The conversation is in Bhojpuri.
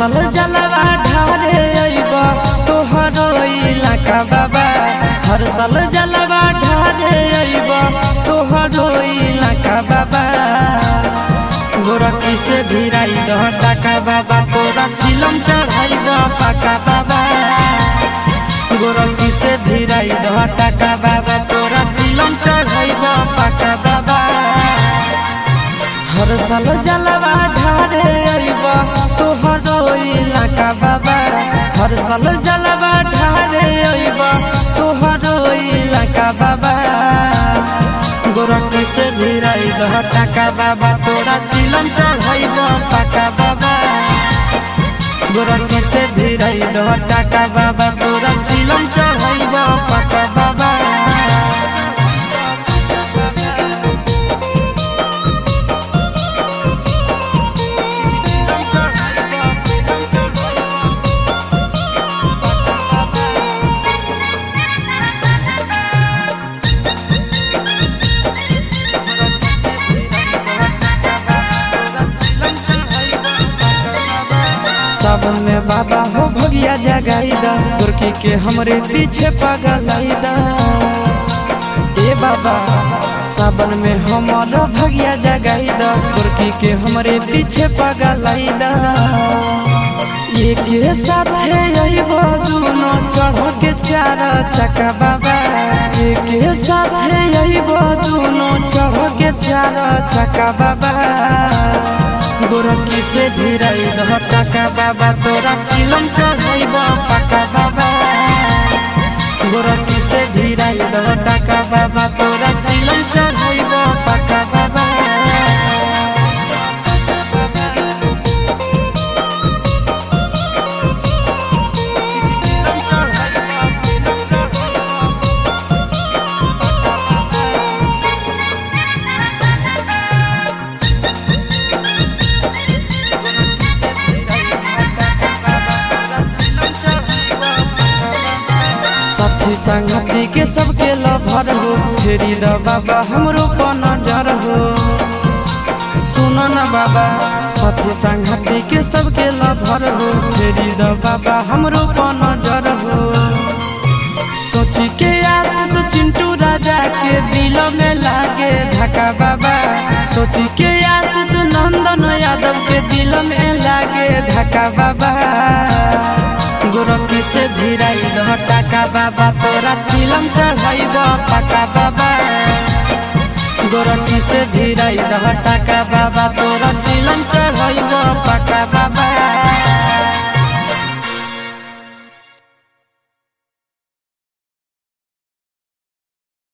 साल जलवा ढारे अइबा तोहरो इलाका बाबा। हर साल जलवा ढारे अइबा तोहरो इलाका बाबा। गोरखी से भिराई दह टाका बाबा, तोरा चिलम चढ़ाइब पाका बाबा। गोरखी से भिराई दह टाका बाबा, तोरा चिलम चढ़ाइब पाका बाबा। हर साल जलवा ढारे अइबा तोहरो इलाका बाबा। हर साल जलवा ढारे अइबा तोहरो इलाका बाबा। गोरखी से भिराई दह टाका बाबा, तोरा चिलम चढ़ाइब पाका बाबा। गोरखी से भिराई दह टाका बाबा, तोरा चिलम चढ़ाइब पाका बाबा। सावन में बाबा हो भगिया जगाईदा, गोरखी के हमरे पीछे पगलाईदा। ए बाबा सावन में हमारा भगिया जगाईदा, गोरखी के हमरे पीछे पगलाईदा। एक साथ अइबो दोनों चढ़ के चार चक्का बाबा। एक साथ अइबो दोनों चढ़ के चार चक्का बाबा। गोरखी से भिराई दह टाका बाबा, तोरा चिलम चढ़ाइब पाका बाबा। गोरखी से भिराई दह टाका बाबा, तोरा चिलम चढ़ाइब पाका बाबा। साथी संगति के सबके लभर हो, फेरी द बाबा हमरो पर नजर हो। सुनो न बाबा साथी संगति के सबके लभर हो, फेरी द बाबा हमरो पर नजर हो। सोच के आशीष चिंटू राजा के दिल में लागे धक्का बाबा। सोच के आशीष नंदन यादव के दिल में लागे धक्का बाबा। गोरखी से भिराई दह टाका बाबा, तोरा चिलम चढ़ाइब पाका बाबा। गोरखी से भिराई दह टाका बाबा, तोरा चिलम चढ़ाइब पाका।